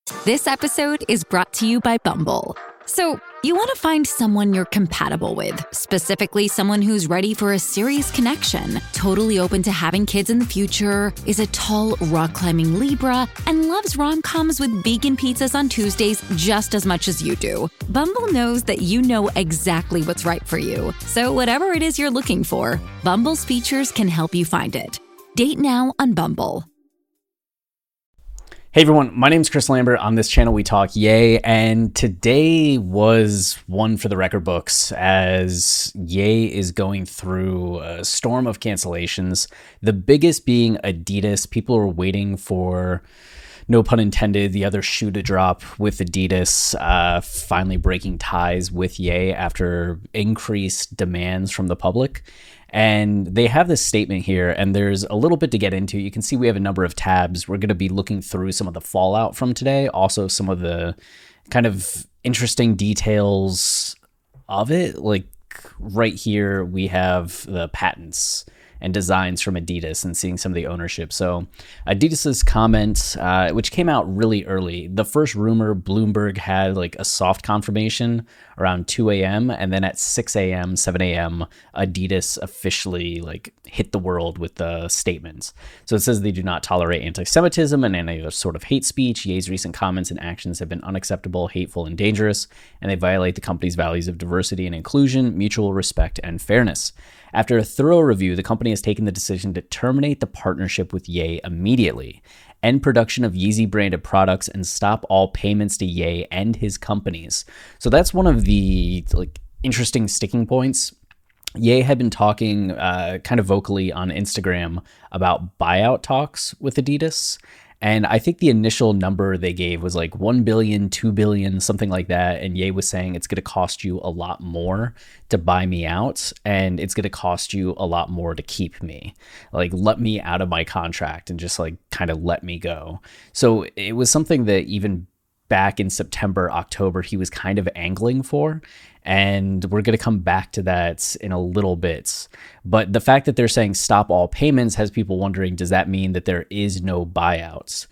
This episode is brought to you by Bumble. So, you want to find someone you're compatible with, specifically someone who's ready for a serious connection, totally open to having kids in the future, is a tall, rock-climbing Libra, and loves rom-coms with vegan pizzas on Tuesdays just as much as you do. Bumble knows that you know exactly what's right for you. So whatever it is you're looking for, Bumble's features can help you find it. Date now on Bumble. Hey everyone, my name is Chris Lambert. On this channel we talk Ye, and today was one for the record books as Ye is going through a storm of cancellations, the biggest being Adidas. People are waiting for, no pun intended, the other shoe to drop with Adidas finally breaking ties with Ye after increased demands from the public. And they have this statement here, and there's a little bit to get into. You can see we have a number of tabs. We're going to be looking through some of the fallout from today, also some of the kind of interesting details of it. Like right here, we have the patents and designs from Adidas and seeing some of the ownership. So Adidas's comment, which came out really early, the first rumor, Bloomberg had like a soft confirmation around 2 a.m. And then at 6 a.m., 7 a.m., Adidas officially like hit the world with the statements. So it says they do not tolerate anti-Semitism and any other sort of hate speech. Ye's recent comments and actions have been unacceptable, hateful, and dangerous, and they violate the company's values of diversity and inclusion, mutual respect, and fairness. After a thorough review, the company has taken the decision to terminate the partnership with Ye immediately, end production of Yeezy branded products, and stop all payments to Ye and his companies. So that's one of the interesting sticking points. Ye had been talking kind of vocally on Instagram about buyout talks with Adidas. And I think the initial number they gave was like 1 billion, 2 billion, something like that. And Ye was saying it's going to cost you a lot more to buy me out, and it's going to cost you a lot more to keep me. Like, let me out of my contract and just like kind of let me go. So it was something that even back in September, October, he was kind of angling for. And we're going to come back to that in a little bit. But the fact that they're saying stop all payments has people wondering, does that mean that there is no buyouts?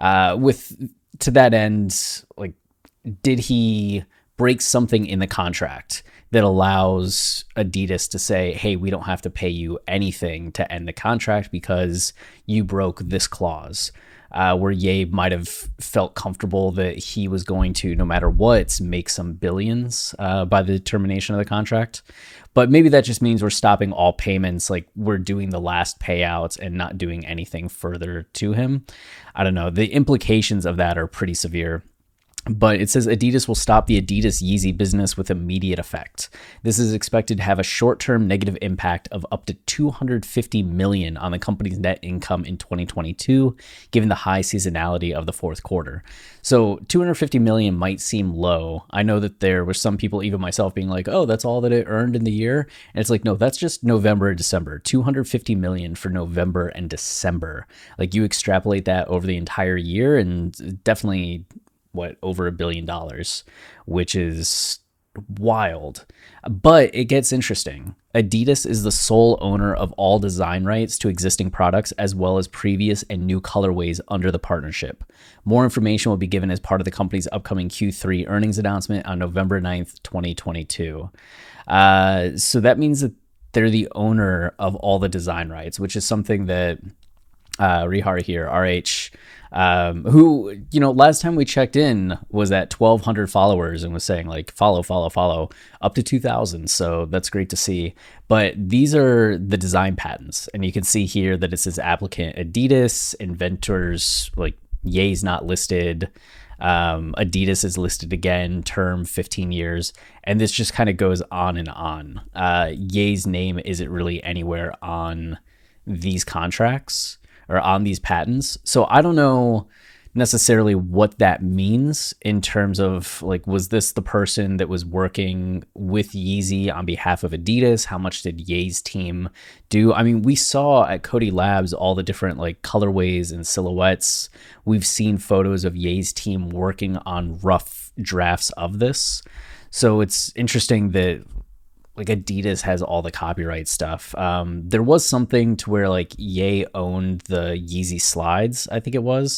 To that end, like, did he break something in the contract that allows Adidas to say, hey, we don't have to pay you anything to end the contract because you broke this clause? Where Ye might have felt comfortable that he was going to, no matter what, make some billions by the termination of the contract. But maybe that just means we're stopping all payments, like we're doing the last payouts and not doing anything further to him. I don't know. The implications of that are pretty severe. But it says Adidas will stop the Adidas Yeezy business with immediate effect. This is expected to have a short-term negative impact of up to $250 million on the company's net income in 2022, given the high seasonality of the fourth quarter. So $250 million might seem low. I know that there were some people, even myself, being like, oh, that's all that it earned in the year. And it's like, no, that's just November and December. $250 million for November and December. Like, you extrapolate that over the entire year, and definitely over $1 billion, which is wild. But it gets interesting. Adidas is the sole owner of all design rights to existing products, as well as previous and new colorways under the partnership. More information will be given as part of the company's upcoming Q3 earnings announcement on November 9th, 2022. So that means that they're the owner of all the design rights, which is something that Rihar here, RH, who, last time we checked in was at 1,200 followers and was saying like, follow, up to 2,000. So that's great to see. But these are the design patents. And you can see here that it says applicant Adidas, inventors, like Ye's not listed. Adidas is listed again, term 15 years. And this just kind of goes on and on. Ye's name isn't really anywhere on these contracts or on these patents. So I don't know necessarily what that means in terms of like, was this the person that was working with Yeezy on behalf of Adidas? How much did Ye's team do? I mean, we saw at Cody Labs all the different like colorways and silhouettes. We've seen photos of Ye's team working on rough drafts of this. So it's interesting that like Adidas has all the copyright stuff. There was something to where like Ye owned the Yeezy slides, I think it was.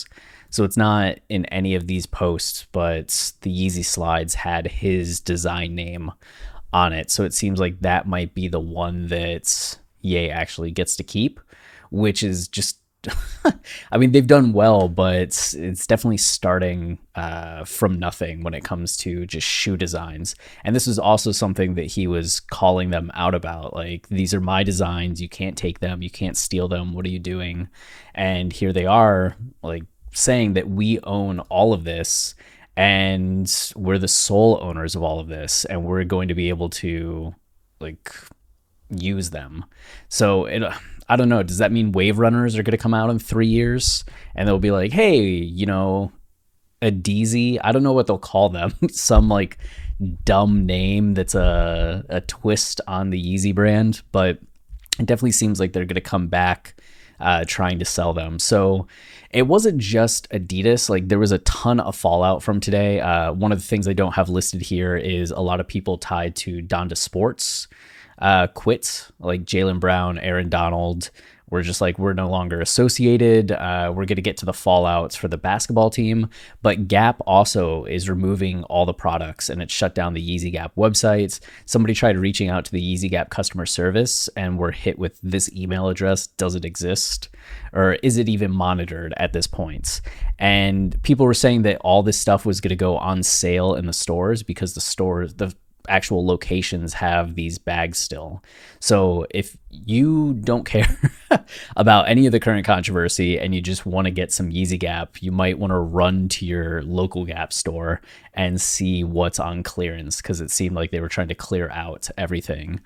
So it's not in any of these posts, but the Yeezy slides had his design name on it. So it seems like that might be the one that Ye actually gets to keep, which is just, I mean, they've done well, but it's definitely starting from nothing when it comes to just shoe designs. And this is also something that he was calling them out about. Like, these are my designs. You can't take them. You can't steal them. What are you doing? And here they are, like, saying that we own all of this and we're the sole owners of all of this, and we're going to be able to, like, use them. So I don't know. Does that mean Wave Runners are going to come out in 3 years and they'll be like, hey, you know, a Deezy? I don't know what they'll call them. Some like dumb name that's a twist on the Yeezy brand, but it definitely seems like they're going to come back trying to sell them. So it wasn't just Adidas. Like, there was a ton of fallout from today. One of the things I don't have listed here is a lot of people tied to Donda Sports quit, like Jaylen Brown, Aaron Donald. We're just like, we're no longer associated. We're going to get to the fallouts for the basketball team. But Gap also is removing all the products, and it shut down the Yeezy Gap websites. Somebody tried reaching out to the Yeezy Gap customer service and were hit with this email address. Does it exist? Or is it even monitored at this point? And people were saying that all this stuff was going to go on sale in the stores because the actual locations have these bags still. So if you don't care about any of the current controversy and you just want to get some Yeezy Gap, you might want to run to your local Gap store and see what's on clearance, because it seemed like they were trying to clear out everything.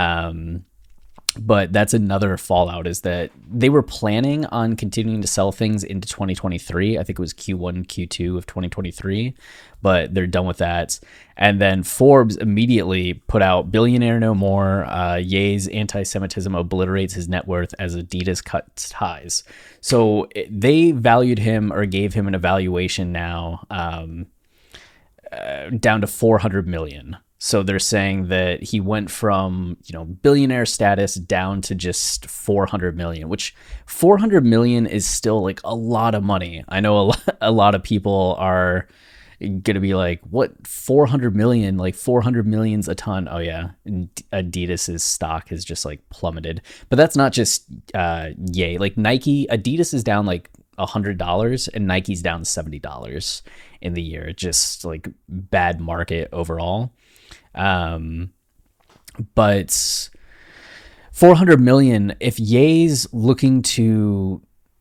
But that's another fallout, is that they were planning on continuing to sell things into 2023. I think it was Q1, Q2 of 2023, but they're done with that. And then Forbes immediately put out "Billionaire No More. Ye's anti-Semitism obliterates his net worth as Adidas cuts ties." So they valued him, or gave him an evaluation now, down to 400 million. So they're saying that he went from, you know, billionaire status down to just 400 million, which 400 million is still like a lot of money. I know a lot of people are going to be like, what, 400 million? Like 400 million's a ton. Oh yeah. Adidas's stock has just like plummeted. But that's not just Ye. Like Nike, Adidas is down like $100 and Nike's down $70 in the year. Just like bad market overall. But 400 million, if Ye's looking to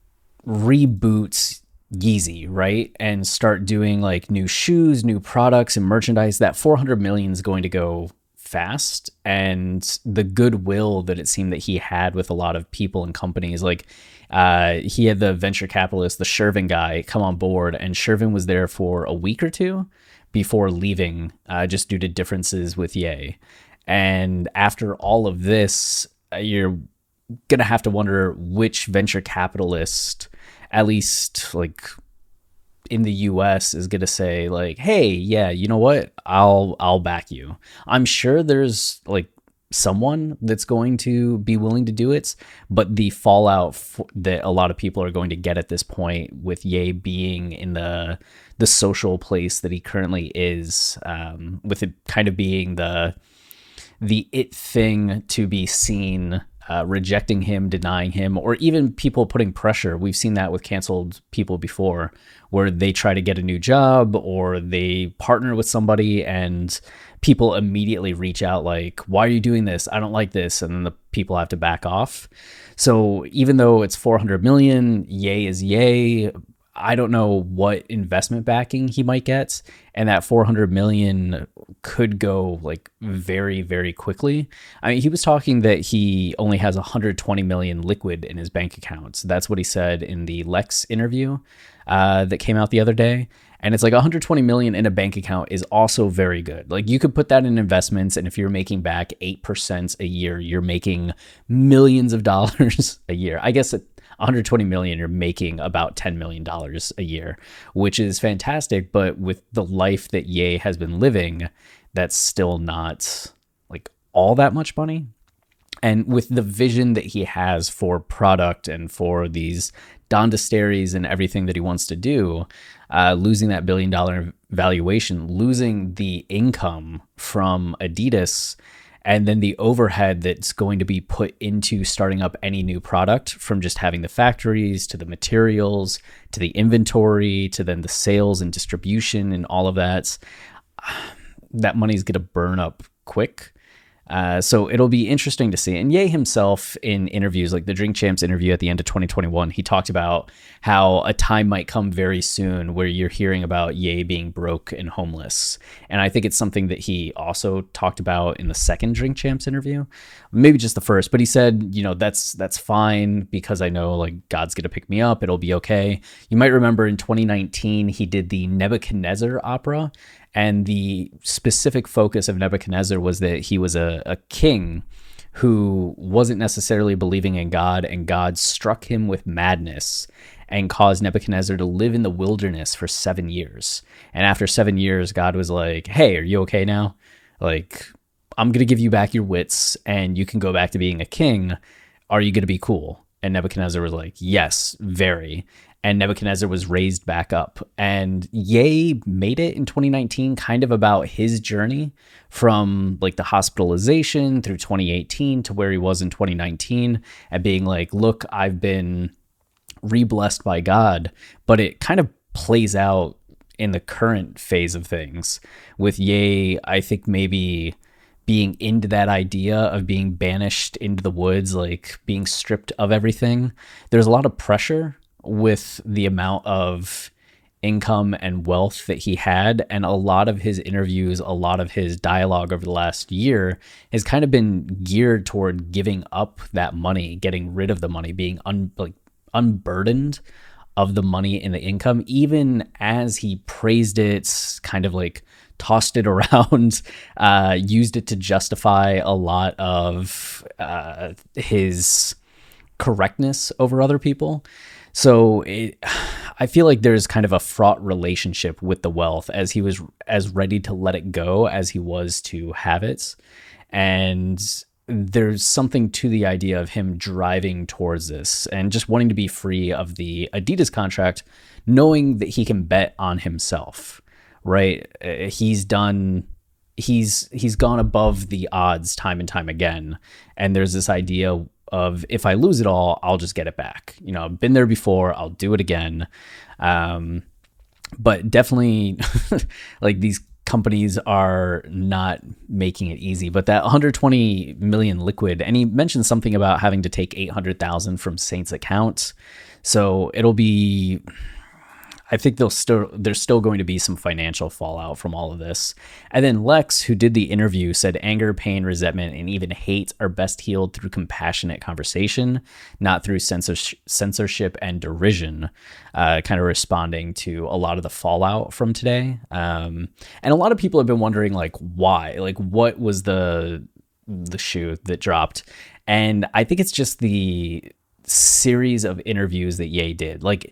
reboot Yeezy, right, and start doing like new shoes, new products and merchandise, that 400 million is going to go fast. And the goodwill that it seemed that he had with a lot of people and companies, like he had the venture capitalist, the Shervin guy, come on board, and Shervin was there for a week or two before leaving, just due to differences with Ye. And after all of this, you're going to have to wonder which venture capitalist, at least like in the US, is going to say like, hey, yeah, you know what? I'll back you. I'm sure there's like someone that's going to be willing to do it, but the fallout that a lot of people are going to get at this point, with Ye being in the social place that he currently is, with it kind of being the it thing to be seen, rejecting him, denying him, or even people putting pressure. We've seen that with canceled people before, where they try to get a new job or they partner with somebody and people immediately reach out like, why are you doing this? I don't like this. And then the people have to back off. So even though it's 400 million, Ye is Ye. I don't know what investment backing he might get, and that 400 million could go like very, very quickly. I mean, he was talking that he only has 120 million liquid in his bank accounts. That's what he said in the Lex interview that came out the other day. And it's like 120 million in a bank account is also very good. Like, you could put that in investments, and if you're making back 8% a year, you're making millions of dollars a year. I guess 120 million, you're making about $10 million a year, which is fantastic. But with the life that Ye has been living, that's still not like all that much money. And with the vision that he has for product and for these Dondasteries and everything that he wants to do, losing that $1 billion valuation, losing the income from Adidas, and then the overhead that's going to be put into starting up any new product, from just having the factories to the materials to the inventory to then the sales and distribution and all of that, that money's going to burn up quick. So it'll be interesting to see. And Ye himself, in interviews like the Drink Champs interview at the end of 2021, he talked about how a time might come very soon where you're hearing about Ye being broke and homeless. And I think it's something that he also talked about in the second Drink Champs interview, maybe just the first, but he said, you know, that's fine, because I know like God's going to pick me up. It'll be okay. You might remember in 2019, he did the Nebuchadnezzar opera. And the specific focus of Nebuchadnezzar was that he was a king who wasn't necessarily believing in God, and God struck him with madness and caused Nebuchadnezzar to live in the wilderness for 7 years. And after 7 years, God was like, hey, are you okay now? Like, I'm going to give you back your wits and you can go back to being a king. Are you going to be cool? And Nebuchadnezzar was like, yes, very. And Nebuchadnezzar was raised back up. And Ye made it in 2019 kind of about his journey from like the hospitalization through 2018 to where he was in 2019, and being like, look, I've been re-blessed by God. But it kind of plays out in the current phase of things with Ye, I think maybe being into that idea of being banished into the woods, like being stripped of everything. There's a lot of pressure with the amount of income and wealth that he had. And a lot of his interviews, a lot of his dialogue over the last year has kind of been geared toward giving up that money, getting rid of the money, being unburdened of the money and the income, even as he praised it, kind of like tossed it around, used it to justify a lot of his correctness over other people. So I feel like there's kind of a fraught relationship with the wealth, as he was as ready to let it go as he was to have it. And there's something to the idea of him driving towards this and just wanting to be free of the Adidas contract, knowing that he can bet on himself, right? He's gone above the odds time and time again. And there's this idea of, if I lose it all, I'll just get it back. You know, I've been there before, I'll do it again. But definitely like these companies are not making it easy. But that 120 million liquid, and he mentioned something about having to take 800,000 from Saint's account. So it'll be, I think there's still going to be some financial fallout from all of this. And then Lex, who did the interview, said anger, pain, resentment, and even hate are best healed through compassionate conversation, not through censorship and derision, kind of responding to a lot of the fallout from today. And a lot of people have been wondering, like, why? Like, what was the shoe that dropped? And I think it's just the series of interviews that Ye did. Like,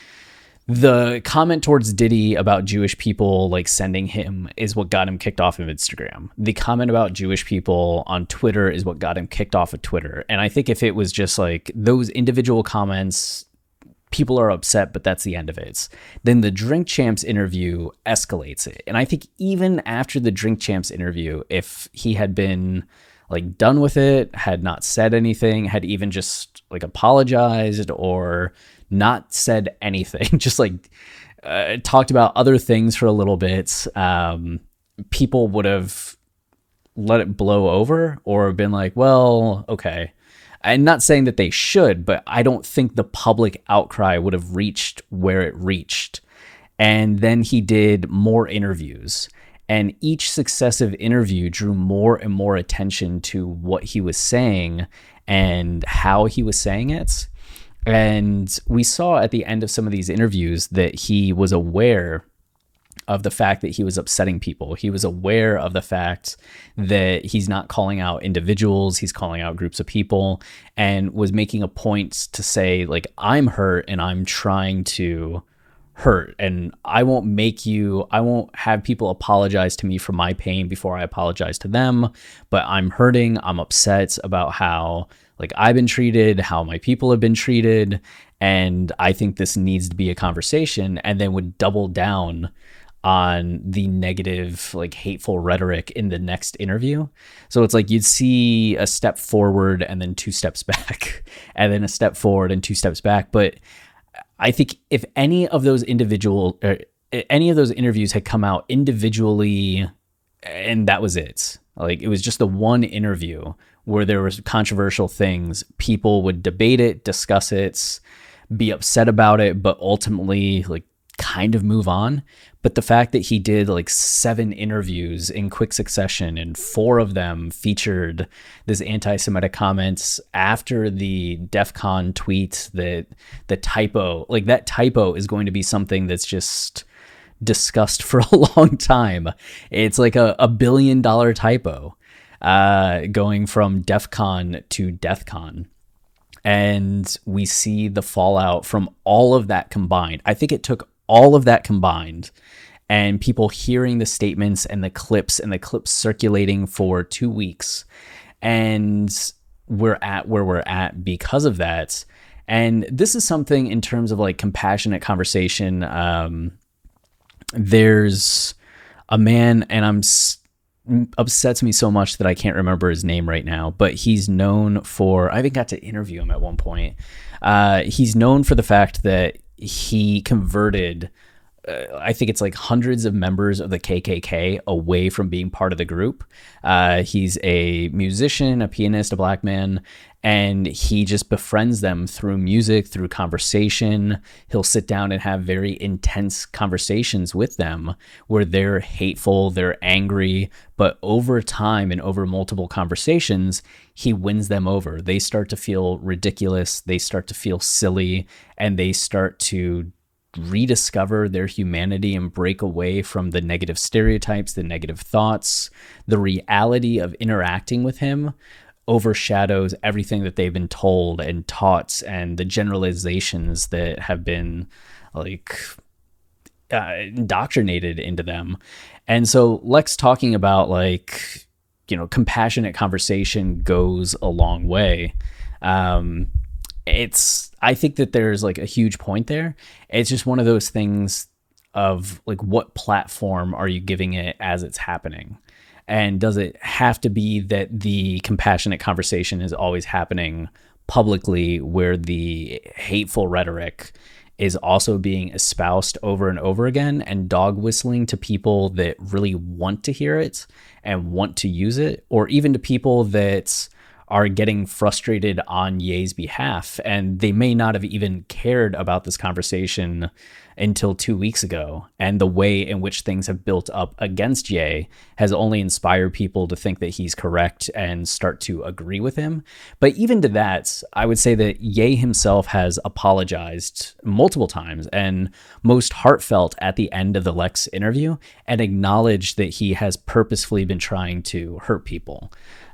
the comment towards Diddy about Jewish people like sending him is what got him kicked off of Instagram. The comment about Jewish people on Twitter is what got him kicked off of Twitter. And I think if it was just like those individual comments, people are upset, but that's the end of it. Then the Drink Champs interview escalates it. And I think even after the Drink Champs interview, if he had been like done with it, had not said anything, had even just like apologized or not said anything, just like talked about other things for a little bit, people would have let it blow over or been like, well, okay. I'm not saying that they should, but I don't think the public outcry would have reached where it reached. And then he did more interviews, and each successive interview drew more and more attention to what he was saying and how he was saying it. And we saw at the end of some of these interviews that he was aware of the fact that he was upsetting people. He was aware of the fact that he's not calling out individuals, he's calling out groups of people, and was making a point to say, like, I'm hurt and I'm trying to hurt, and I won't have people apologize to me for my pain before I apologize to them, but I'm hurting, I'm upset about how like I've been treated, how my people have been treated, and I think this needs to be a conversation, and then would double down on the negative, like hateful rhetoric in the next interview. So it's like you'd see a step forward and then 2 steps back, and then a step forward and 2 steps back. But I think if any of those interviews had come out individually, and that was it, like it was just the one interview where there was controversial things, people would debate it, discuss it, be upset about it, but ultimately like kind of move on. But the fact that he did like 7 interviews in quick succession, and 4 of them featured this anti-Semitic comments after the DEF CON tweet, that the typo, like that typo is going to be something that's just discussed for a long time. It's like a $1 billion typo, going from DEF CON to DEathCon. And we see the fallout from all of that combined. I think it took all of that combined, and people hearing the statements and the clips circulating for 2 weeks, and we're at where we're at because of that. And this is something in terms of like compassionate conversation. There's a man, and upsets me so much that I can't remember his name right now, but he's known for, I even got to interview him at one point. He's known for the fact that he converted, I think it's like hundreds of members of the KKK away from being part of the group. He's a musician, a pianist, a black man, and he just befriends them through music, through conversation. He'll sit down and have very intense conversations with them where they're hateful, they're angry, but over time and over multiple conversations, he wins them over. They start to feel ridiculous, they start to feel silly, and they start to rediscover their humanity and break away from the negative stereotypes, the negative thoughts. The reality of interacting with him overshadows everything that they've been told and taught, and the generalizations that have been like indoctrinated into them. And so Lex talking about like, you know, compassionate conversation goes a long way. I think that there's like a huge point there. It's just one of those things of like, what platform are you giving it as it's happening? And does it have to be that the compassionate conversation is always happening publicly, where the hateful rhetoric is also being espoused over and over again, and dog whistling to people that really want to hear it and want to use it, or even to people that are getting frustrated on Ye's behalf, and they may not have even cared about this conversation until 2 weeks ago. And the way in which things have built up against Ye has only inspired people to think that he's correct and start to agree with him. But even to that, I would say that Ye himself has apologized multiple times, and most heartfelt at the end of the Lex interview, and acknowledged that he has purposefully been trying to hurt people.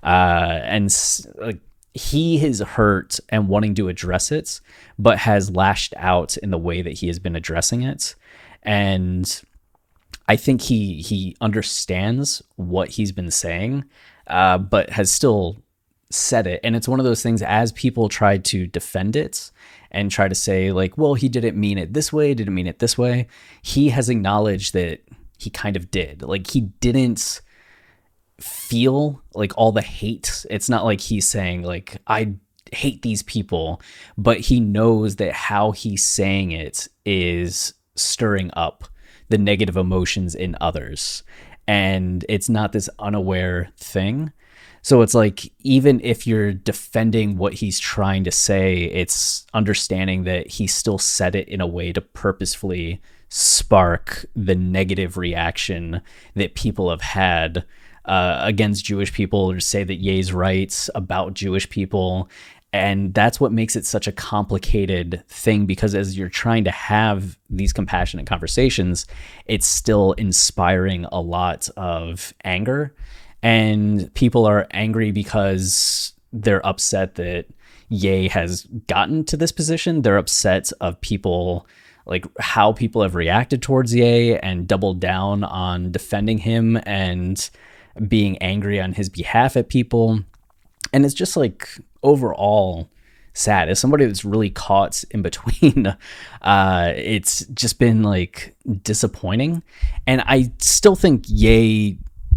He is hurt and wanting to address it, but has lashed out in the way that he has been addressing it. And I think he understands what he's been saying, but has still said it. And it's one of those things, as people try to defend it and try to say like, well, he didn't mean it this way, didn't mean it this way, he has acknowledged that he kind of did. Like, he didn't feel like all the hate. It's not like he's saying like, I hate these people, but he knows that how he's saying it is stirring up the negative emotions in others, and it's not this unaware thing. So it's like, even if you're defending what he's trying to say, it's understanding that he still said it in a way to purposefully spark the negative reaction that people have had against Jewish people, or say that Ye's right about Jewish people. And that's what makes it such a complicated thing, because as you're trying to have these compassionate conversations, it's still inspiring a lot of anger. And people are angry because they're upset that Ye has gotten to this position. They're upset of people like how people have reacted towards Ye and doubled down on defending him and being angry on his behalf at people. And it's just like overall sad. As somebody that's really caught in between, it's just been like disappointing. And I still think Ye,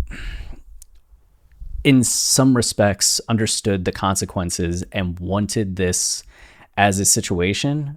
in some respects, understood the consequences and wanted this as a situation.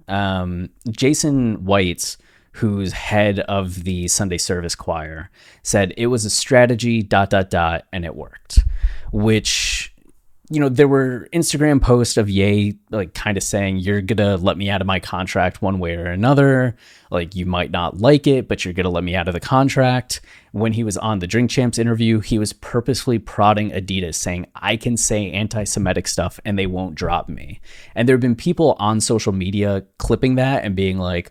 Jason White, who's head of the Sunday service choir, said it was a strategy, ... and it worked. Which, you know, there were Instagram posts of Ye like kind of saying, you're gonna let me out of my contract one way or another. Like, you might not like it, but you're gonna let me out of the contract. When he was on the Drink Champs interview, he was purposefully prodding Adidas, saying, I can say anti-Semitic stuff and they won't drop me. And there have been people on social media clipping that and being like,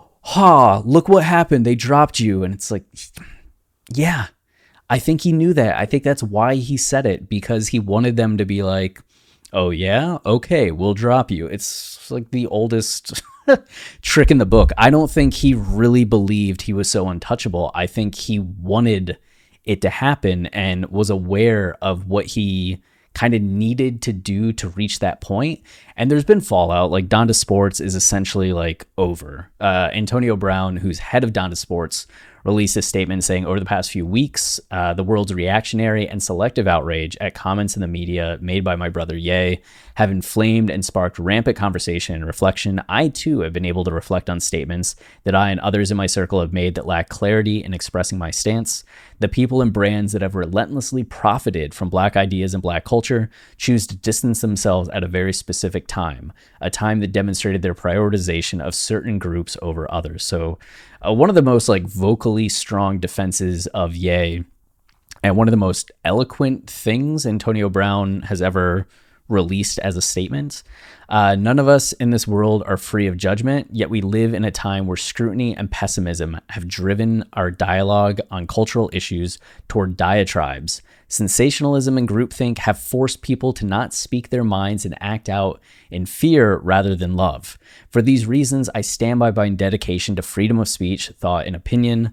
look what happened, they dropped you. And it's like, yeah, I think he knew that. I think that's why he said it, because he wanted them to be like, oh yeah, okay, we'll drop you. It's like the oldest trick in the book. I don't think he really believed he was so untouchable. I think he wanted it to happen and was aware of what he kind of needed to do to reach that point. And there's been fallout. Like, Donda Sports is essentially like over. Antonio Brown, who's head of Donda Sports, released a statement saying, over the past few weeks, the world's reactionary and selective outrage at comments in the media made by my brother Ye have inflamed and sparked rampant conversation and reflection. I too have been able to reflect on statements that I and others in my circle have made that lack clarity in expressing my stance. The people and brands that have relentlessly profited from Black ideas and Black culture choose to distance themselves at a very specific time, a time that demonstrated their prioritization of certain groups over others. So one of the most like vocally strong defenses of Ye, and one of the most eloquent things Antonio Brown has ever released as a statement. None of us in this world are free of judgment, yet we live in a time where scrutiny and pessimism have driven our dialogue on cultural issues toward diatribes. Sensationalism and groupthink have forced people to not speak their minds and act out in fear rather than love. For these reasons, I stand by my dedication to freedom of speech, thought, and opinion.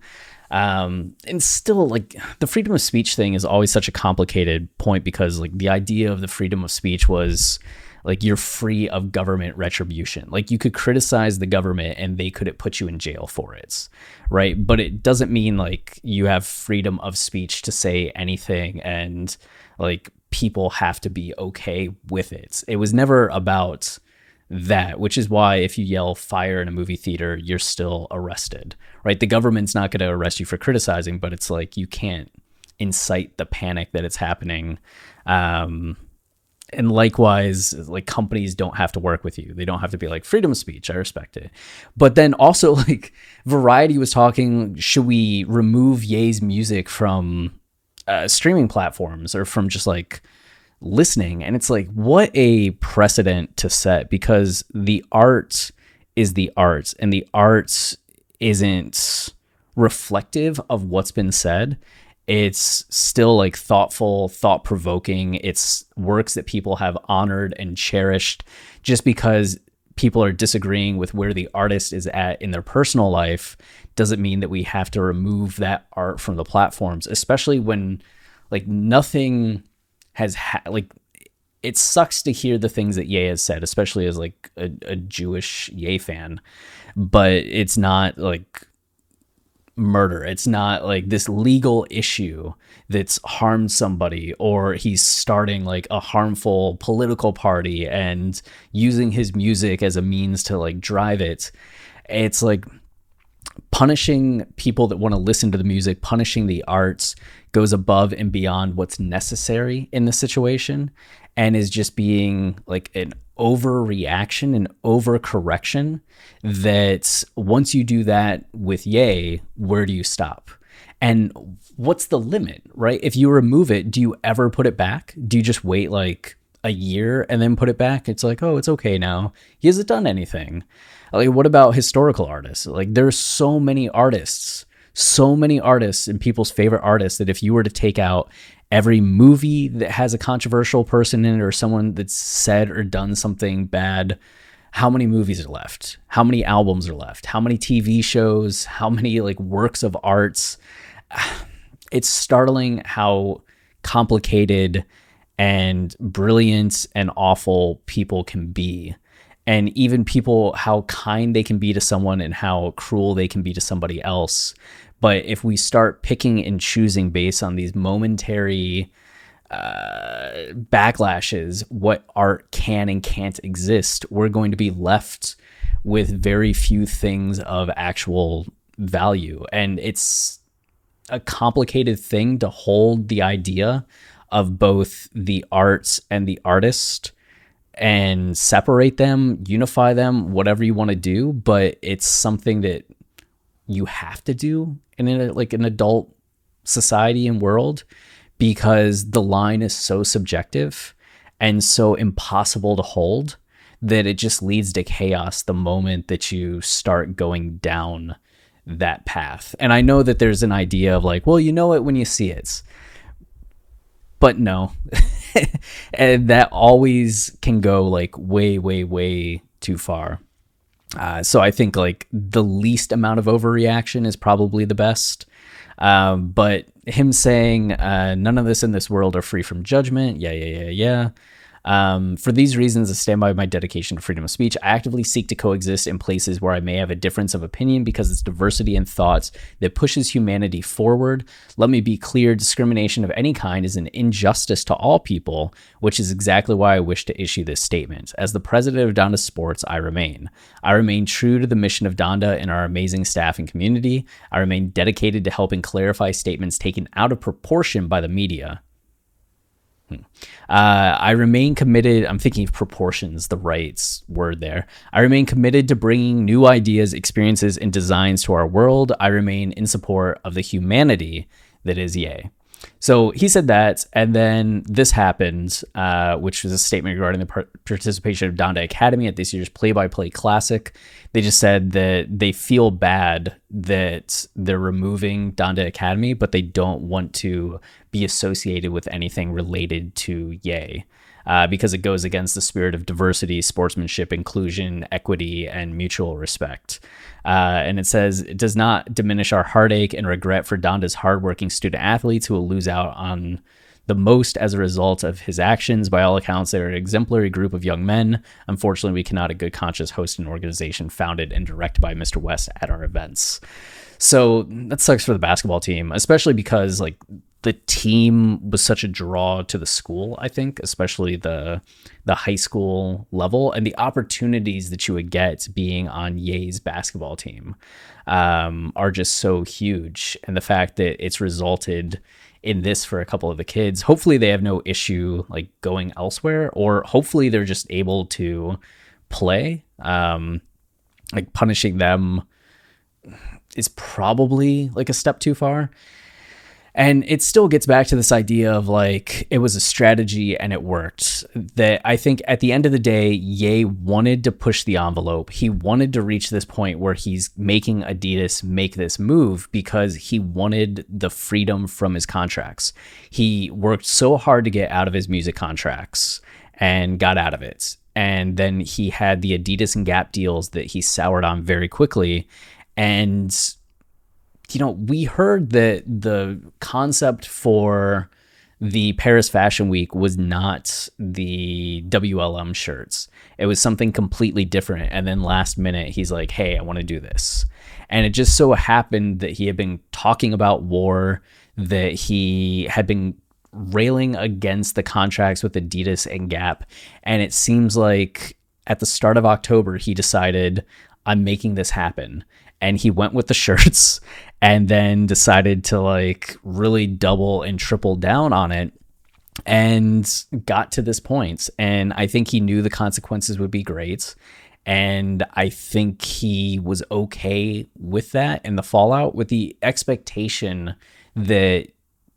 And still, like, the freedom of speech thing is always such a complicated point, because like the idea of the freedom of speech was like you're free of government retribution. Like, you could criticize the government and they couldn't put you in jail for it, right? But it doesn't mean like you have freedom of speech to say anything and like people have to be okay with it. It was never about that, which is why if you yell fire in a movie theater, you're still arrested, right? The government's not going to arrest you for criticizing, but it's like you can't incite the panic that it's happening. And likewise, like, companies don't have to work with you. They don't have to be like, freedom of speech, I respect it. But then also, like, Variety was talking, should we remove Ye's music from streaming platforms or from just like listening? And it's like, what a precedent to set, because the art is the art, and the art isn't reflective of what's been said. It's still like thoughtful, thought-provoking. It's works that people have honored and cherished. Just because people are disagreeing with where the artist is at in their personal life doesn't mean that we have to remove that art from the platforms, especially when like nothing has like, it sucks to hear the things that Ye has said, especially as like a Jewish Ye fan, but it's not like murder. It's not like this legal issue that's harmed somebody, or he's starting like a harmful political party and using his music as a means to like drive it. It's like punishing people that want to listen to the music, punishing the arts, goes above and beyond what's necessary in the situation, and is just being like an overreaction and overcorrection that once you do that with Ye, where do you stop? And what's the limit, right? If you remove it, do you ever put it back? Do you just wait like a year and then put it back? It's like, oh, it's okay now. He hasn't done anything. Like, what about historical artists? Like, there's so many artists and people's favorite artists that if you were to take out every movie that has a controversial person in it, or someone that's said or done something bad how many movies are left? How many albums are left? How many TV shows? How many like works of arts? It's startling how complicated and brilliant and awful people can be. And even people, how kind they can be to someone and how cruel they can be to somebody else. But if we start picking and choosing based on these momentary backlashes, what art can and can't exist, we're going to be left with very few things of actual value. And it's a complicated thing to hold the idea of both the arts and the artist and separate them, unify them, whatever you want to do. But it's something that you have to do in an adult society and world, because the line is so subjective and so impossible to hold that it just leads to chaos the moment that you start going down that path. And I know that there's an idea of like, well, you know it when you see it. But no. And that always can go like way, way, way too far. So I think like the least amount of overreaction is probably the best. But him saying none of this in this world are free from judgment. Yeah. For these reasons, I stand by my dedication to freedom of speech. I actively seek to coexist in places where I may have a difference of opinion because it's diversity in thoughts that pushes humanity forward. Let me be clear, discrimination of any kind is an injustice to all people, which is exactly why I wish to issue this statement. As the president of Donda Sports, I remain true to the mission of Donda and our amazing staff and community. I remain dedicated to helping clarify statements taken out of proportion by the media. I remain committed. I'm thinking of proportions, the right word there. I remain committed to bringing new ideas, experiences, and designs to our world. I remain in support of the humanity that is Ye. So he said that, and then this happened, which was a statement regarding the participation of Donda Academy at this year's Play-by-Play Classic. They just said that they feel bad that they're removing Donda Academy, but they don't want to be associated with anything related to Ye. Because it goes against the spirit of diversity, sportsmanship, inclusion, equity, and mutual respect. And it says, it does not diminish our heartache and regret for Donda's hardworking student athletes who will lose out on the most as a result of his actions. By all accounts, they're an exemplary group of young men. Unfortunately, we cannot in good conscience host an organization founded and directed by Mr. West at our events. So that sucks for the basketball team, especially because like the team was such a draw to the school, I think, especially the high school level, and the opportunities that you would get being on Ye's basketball team are just so huge. And the fact that it's resulted in this for a couple of the kids, hopefully they have no issue like going elsewhere, or hopefully they're just able to play. Like punishing them is probably like a step too far. And it still gets back to this idea of like, it was a strategy and it worked. That I think at the end of the day, Ye wanted to push the envelope. He wanted to reach this point where he's making Adidas make this move because he wanted the freedom from his contracts. He worked so hard to get out of his music contracts and got out of it. And then he had the Adidas and Gap deals that he soured on very quickly. And you know, we heard that the concept for the Paris Fashion Week was not the WLM shirts. It was something completely different. And then last minute, he's like, hey, I want to do this. And it just so happened that he had been talking about war, that he had been railing against the contracts with Adidas and Gap. And it seems like at the start of October, he decided, I'm making this happen. And he went with the shirts and then decided to like really double and triple down on it and got to this point. And I think he knew the consequences would be great. And I think he was okay with that and the fallout, with the expectation that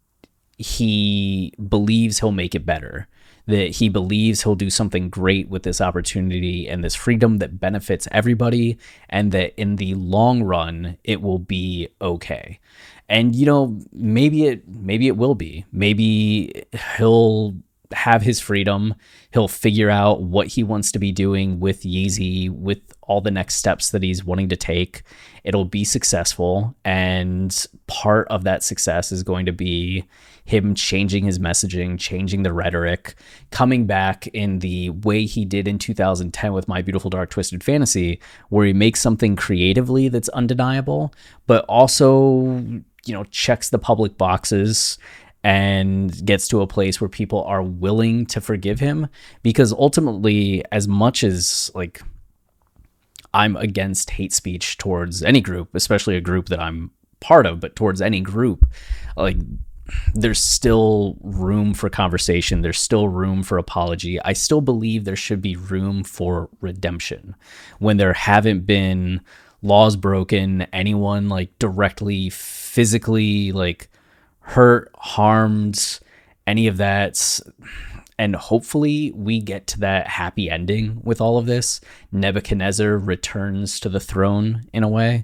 he believes he'll make it better, that he believes he'll do something great with this opportunity and this freedom that benefits everybody, and that in the long run, it will be okay. And, you know, maybe it will be. Maybe he'll have his freedom. He'll figure out what he wants to be doing with Yeezy, with all the next steps that he's wanting to take. It'll be successful. And part of that success is going to be him changing his messaging, changing the rhetoric, coming back in the way he did in 2010 with My Beautiful Dark Twisted Fantasy, where he makes something creatively that's undeniable, but also, checks the public boxes and gets to a place where people are willing to forgive him. Because ultimately, as much as like I'm against hate speech towards any group, especially a group that I'm part of, but towards any group, like, there's still room for conversation. There's still room for apology. I still believe there should be room for redemption when there haven't been laws broken, anyone like directly, physically like hurt, harmed, any of that. And hopefully we get to that happy ending with all of this. Nebuchadnezzar returns to the throne in a way.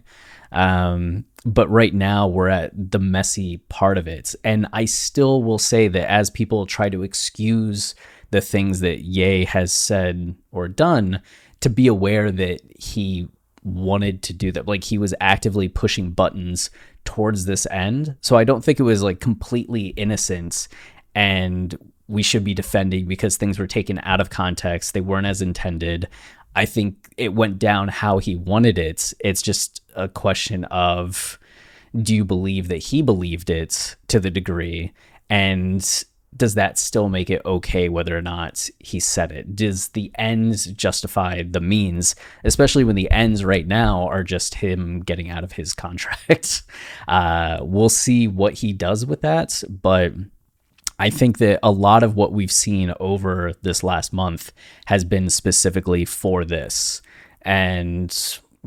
But right now we're at the messy part of it. And I still will say that as people try to excuse the things that Ye has said or done, to be aware that he wanted to do that. Like, he was actively pushing buttons towards this end. So I don't think it was like completely innocent and we should be defending because things were taken out of context. They weren't as intended. I think it went down how he wanted it. It's just a question of, do you believe that he believed it to the degree? And does that still make it okay whether or not he said it? Does the ends justify the means, especially when the ends right now are just him getting out of his contract? We'll see what he does with that, but I think that a lot of what we've seen over this last month has been specifically for this. And,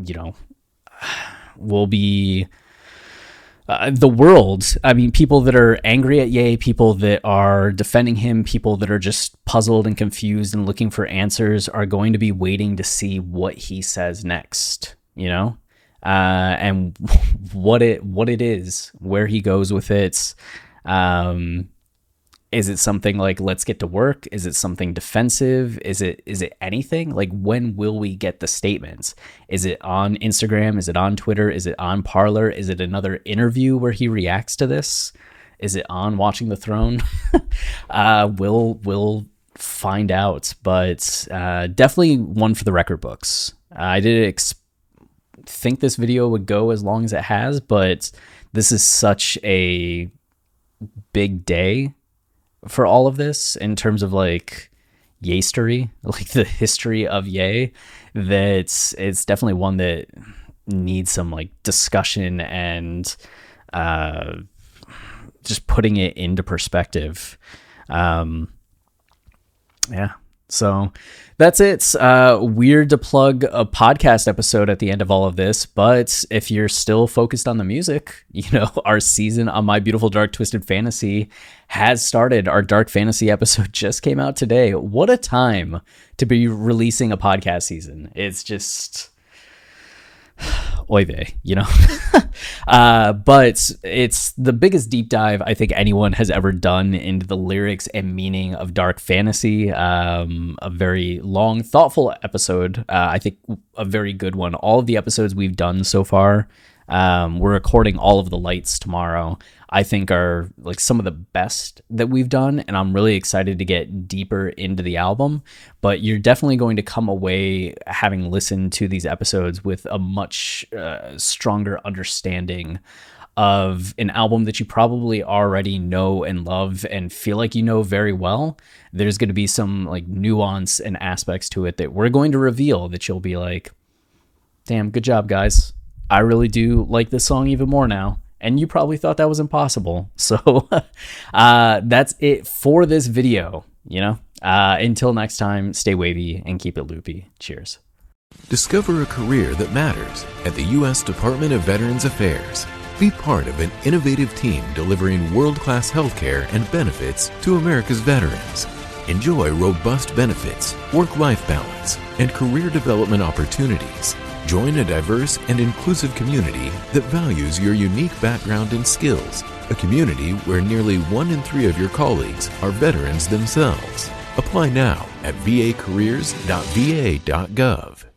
will be the world. I mean, people that are angry at Ye, people that are defending him, people that are just puzzled and confused and looking for answers are going to be waiting to see what he says next, and what it is, where he goes with it. Is it something like, let's get to work? Is it something defensive? Is it anything? Like, when will we get the statements? Is it on Instagram? Is it on Twitter? Is it on Parler? Is it another interview where he reacts to this? Is it on Watching the Throne? We'll find out, but definitely one for the record books. I didn't think this video would go as long as it has, but this is such a big day for all of this in terms of like Ye-story, like the history of Ye, that it's definitely one that needs some like discussion and just putting it into perspective. So that's it. Weird to plug a podcast episode at the end of all of this, but if you're still focused on the music, our season on My Beautiful Dark Twisted Fantasy has started. Our Dark Fantasy episode just came out today. What a time to be releasing a podcast season. It's just oy vey, but it's the biggest deep dive I think anyone has ever done into the lyrics and meaning of dark fantasy. A very long, thoughtful episode. I think a very good one. All of the episodes we've done so far, we're recording all of the lights tomorrow, I think are like some of the best that we've done, and I'm really excited to get deeper into the album. But you're definitely going to come away having listened to these episodes with a much stronger understanding of an album that you probably already know and love and feel like you know very well. There's going to be some like nuance and aspects to it that we're going to reveal that you'll be like, damn, good job, guys. I really do like this song even more now. And you probably thought that was impossible. So that's it for this video, Until next time, stay wavy and keep it loopy. Cheers. Discover a career that matters at the U.S. Department of Veterans Affairs. Be part of an innovative team delivering world-class healthcare and benefits to America's veterans. Enjoy robust benefits, work-life balance, and career development opportunities. Join a diverse and inclusive community that values your unique background and skills, a community where nearly 1 in 3 of your colleagues are veterans themselves. Apply now at vacareers.va.gov.